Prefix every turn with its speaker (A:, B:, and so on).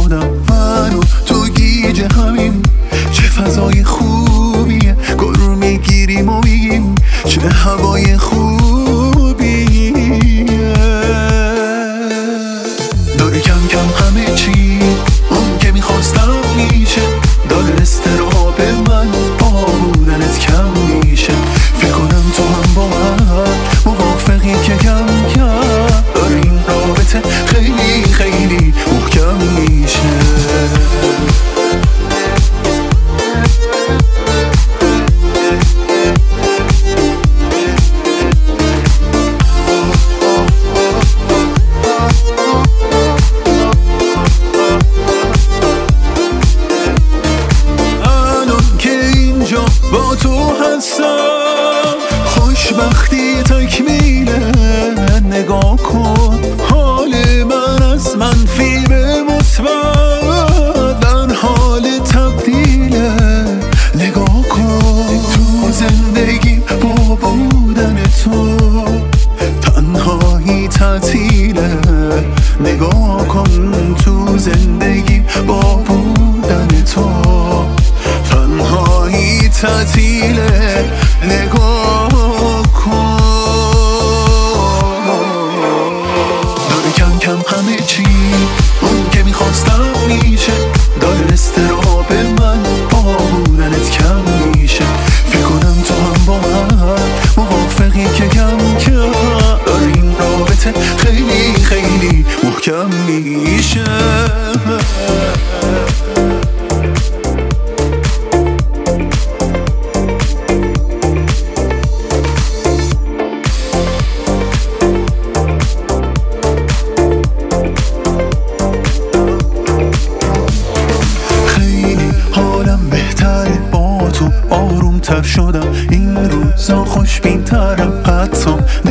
A: شدم من و تو گیج همین. چه فضای خوبیه، گل رو میگیریم و میگیم چه هوای خوبیه. داره کم کم همه چی اون که میخواستم میشه. داره استراب من با بودنت کم میشه. فکر کنم تو هم با من موافقی که کم کم داره این رابطه خیلی خیلی محکم میشه. با تو هستم خوشبختی تکمیله. نگاه کن حال من از منفی به مثبت در حال تبدیله. نگاه کن تو زندگی با بودن تو تنهایی تعطیله. نگاه کن تو زندگی با بودن تو تنهایی تعطیله. نگاه کن داره کم کم همه چی اون که میخواستم میشه. داره استراب من با بودنت کم میشه. فکر کنم تو هم با من موافقی که کم کم داره این رابطه خیلی خیلی محکم میشه. آروم تر شدم این روزا، خوشبین ترم، حتی